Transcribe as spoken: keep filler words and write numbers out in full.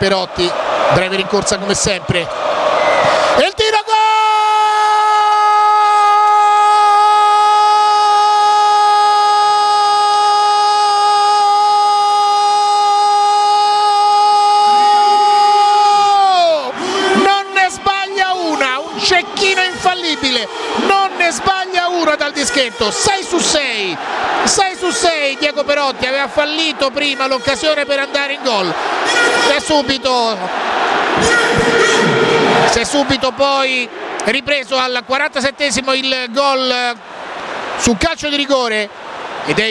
Perotti, driver in corsa come sempre, e il tiro, gol! Cecchino infallibile, non ne sbaglia uno dal dischetto. Sei su sei, sei su sei. Diego Perotti aveva fallito prima l'occasione per andare in gol, e subito si è subito poi ripreso al quarantasettesimo il gol su calcio di rigore, ed è